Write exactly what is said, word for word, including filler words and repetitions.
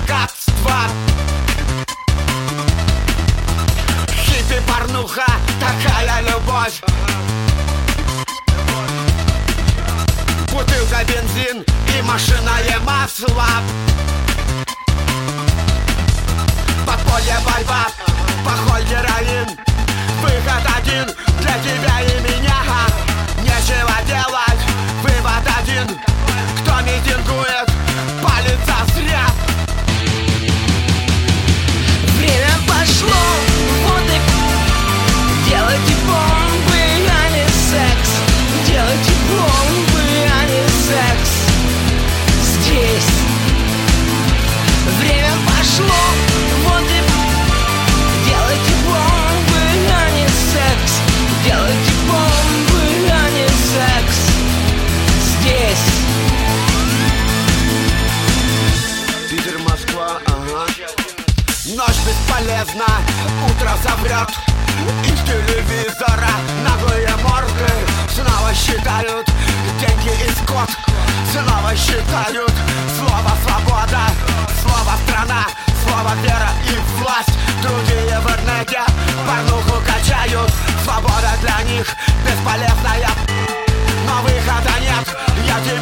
богатства. Хиппи, порнуха, такая любовь. Бутылка, бензин и машинное масло. Подполье, борьба, поход, героин. Выход один для тебя и меня. Нечего делать, вывод один. Кто митингует, палится зря. Время пошло, вот и делайте бомбы, а не секс. Делайте бомбы, а не секс. Здесь время пошло, вот и делайте бомбы, а не секс. Делайте бомбы, а не секс. Здесь Питер, Москва, ага. Ночь бесполезна, утро соврет. Из телевизора наглые морды снова считают деньги и скот. Снова считают слово свобода, слово страна, слово вера и власть. Другие в интернете порнуху качают. Свобода для них бесполезная, но выхода нет. Я тебе